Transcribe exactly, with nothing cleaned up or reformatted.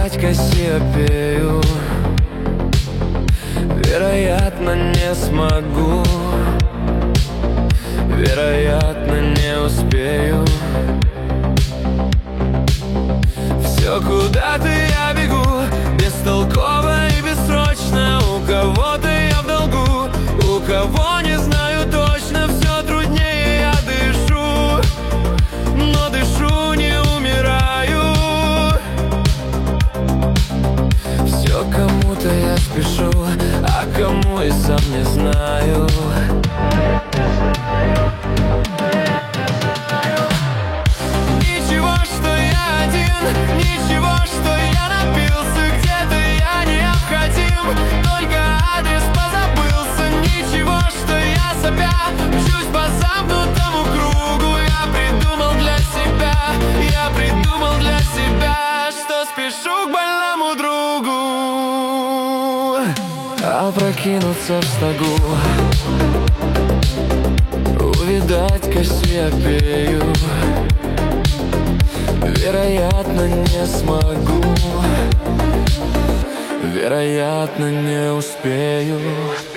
Увидать Кассиопею, вероятно, не смогу, вероятно, не успею. Все куда-то я бегу, бестолково и бессрочно. У кого-то я в долгу, у кого не знаю точно. Все труднее я дышу, но дышу, не умираю. Все кому-то я спешу, а кому и сам не знаю. Ничего, что я один, ничего, что я напился. Где-то я необходим, только адрес позабылся. Ничего, что я сопя мчусь по замкнутому кругу. Я придумал для себя, я придумал для себя, что спешу к больному другу. Опрокинуться в стогу, увидать Кассиопею, вероятно, не смогу, вероятно, не успею.